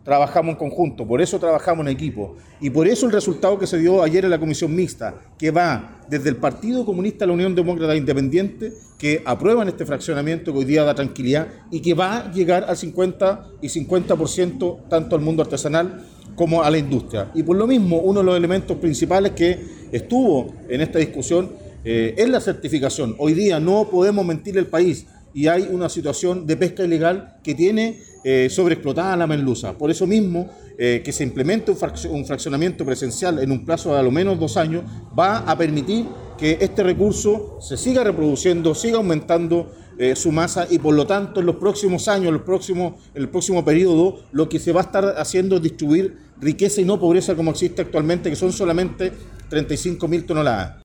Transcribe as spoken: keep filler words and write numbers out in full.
trabajamos en conjunto, por eso trabajamos en equipo. Y por eso el resultado que se dio ayer en la comisión mixta, que va desde el Partido Comunista a la Unión Demócrata Independiente, que aprueban este fraccionamiento que hoy día da tranquilidad y que va a llegar al cincuenta y cincuenta por ciento tanto al mundo artesanal como a la industria. Y por lo mismo, uno de los elementos principales que estuvo en esta discusión eh, es la certificación. Hoy día no podemos mentir el país y hay una situación de pesca ilegal que tiene eh, sobreexplotada la merluza. Por eso mismo, eh, que se implemente un, frac- un fraccionamiento presencial en un plazo de a lo menos dos años va a permitir que este recurso se siga reproduciendo, siga aumentando eh, su masa y por lo tanto en los próximos años, los próximos, en el próximo periodo, lo que se va a estar haciendo es distribuir riqueza y no pobreza como existe actualmente, que son solamente treinta y cinco mil toneladas.